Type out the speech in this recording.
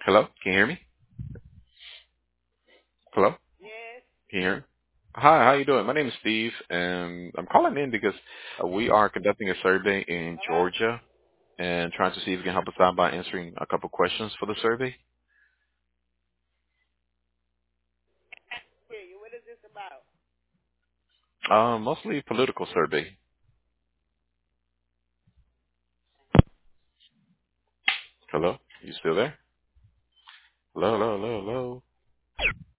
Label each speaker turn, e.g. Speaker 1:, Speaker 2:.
Speaker 1: Hello? Can you hear me? Hello?
Speaker 2: Yes.
Speaker 1: Can you hear me? Hi, how you doing? My name is Steve, and I'm calling in because we are conducting a survey in
Speaker 2: Hello?
Speaker 1: Georgia and trying to see if you can help us out by answering a couple questions for the survey.
Speaker 2: Hear you. What is this about?
Speaker 1: Mostly political survey. Hello? You still there? Hello, hello, hello, hello.